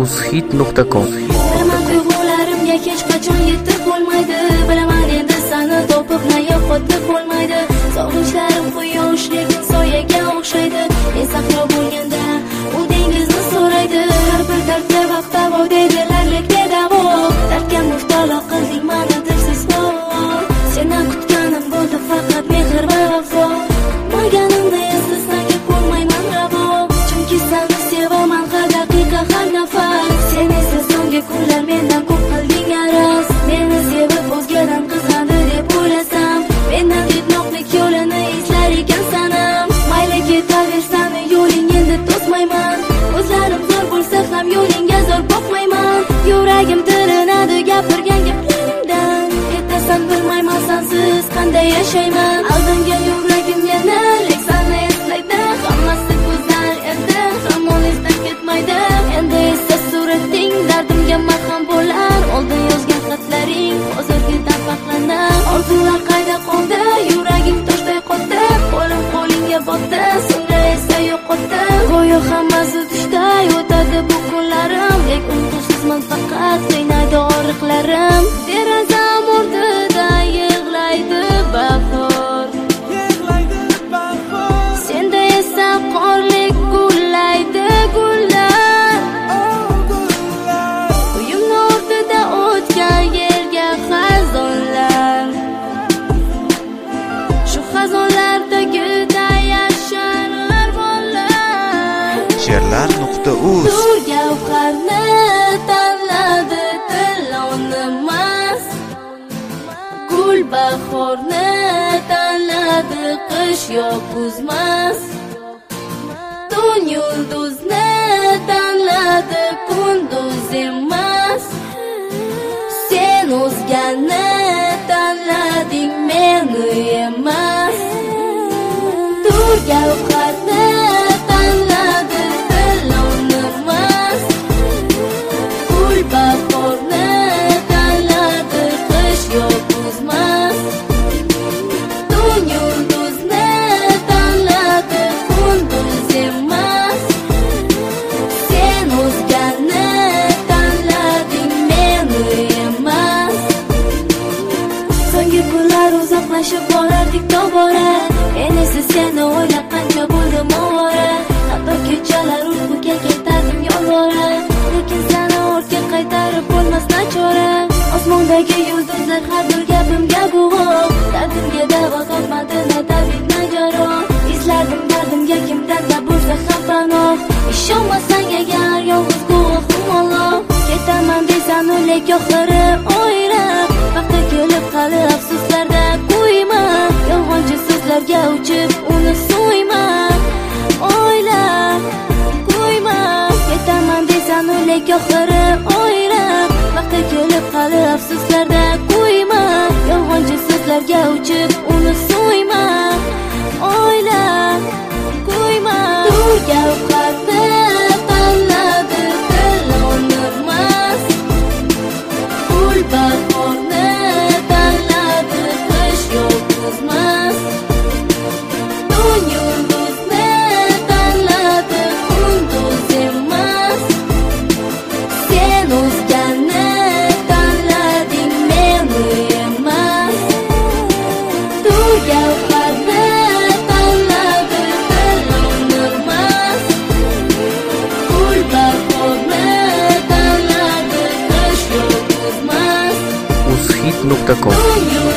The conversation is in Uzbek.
uzhit.com. Bilaman tuyg'ularimga hech qachon yetib bo'lmaydi. Bilaman endi seni topib na yo'qotib bo'lmaydi. Sog'inchlarim quyosh lekin soyaga o'xshaydi. Men sahro bo'lganda u dengizni so'raydi. Har bir dardga vaqt davo deydilar lekin davo. Dardga muftalo qilding mani dilsiz vafo. Sendan kutganim bo'ldi faqat mehr va vafo. Bo'lganimda esa senga ko'rmayman ravo. Chunki seni sevaman har daqiqa har nafas. Sen esa so'nggi kunlar mendan ko'p qilding araz. Meni sevib o'zgadan qizg'andi deb o'ylasam, mendan ketmoqlik yo'lini izlar ekan sanam. Mayli ketaversan yo'ling endi to'smayman. O'zlarim zo'r bo'lsa ham yo'lingga zo'r boqmayman. Yuragim tirinadi gapirgan gaplaringdan. Ketasan bilmayman sensiz qanday yashayman. Aldinga yuragim yana seni eslaydi. Hammasi go'zal edi, hamon esdan ketmaydi. Endi esa surating dardimga malham bo'lar. Oldin yozgan xatlaring hozirgidan farqlanar. Orzular qayda qoldi, yuragim toshday qotdi. Qo'lingga botdi, so'ngra esa yo'qotdi. Go'yo hammasi tushday o'tadi bu kunlarim. Lekin uyqusizman faqat qiynaydi og'riqlarim. Derazam o'rnida yig'laydi bahor. Senda esa qorlik gullaydi gullar. Uyimni o'rnida o'tgan yerga xazonlar. Shu xazonlardagi yashanar bollar. She'rlar.uz Zo'r gavharni tanladi tilonmas. Gul bahorni tanladi qish yo kuzmas. Tun yulduzni tanladi kunduz emas. Sen o'zgani tanlading meni emas. Zo'r gavharni tanladi tilonmas. Gul bahorni tanladi qish yo kuzmas. Tun yulduzni tanladi kunduz emas. Sen o'zgani tanlading meni emas. So'nggi kunlar uzoqlashib borardik tobora. Men esa seni o'ylab qancha bo'ldim ovora. Hatto kechalar uyquga ketardim yolvora. Lekin seni ortga qaytarib bo'lmas nachora. Osmondagi yulduzlar har bir gapimga guvoh. Dardimga davo topmadi na tabib na jarroh. Izlardim dardimga kimdan bo'lsa ham panoh. Ishonmasang agar yolg'iz guvohim Alloh. Ketaman desan o'lik oxiri o'ylab. Vaqti kelib qali afsuslarda qo'yma. Yolg'onchi so'zlarga uchib uni so'yma. O'ylab qo'yma. Ketaman desan o'lik oxiri o'ylab. Vaqti kelib qali afsuslarda qo'yma. Yolg'onchi so'zlarga uchib uni so'yma. O'ylab qo'yma. Zo'r gavharni tanladi tilonmas. Gul bahorni tanladi qish yo kuzmas. Tun yulduzni tanladi kunduz emas. Sen o'zgani tanlading meni emas. Zo'r gavharni tanladi tilonmas. Gul bahorni tanladi qish yo kuzmas. uzhit.com.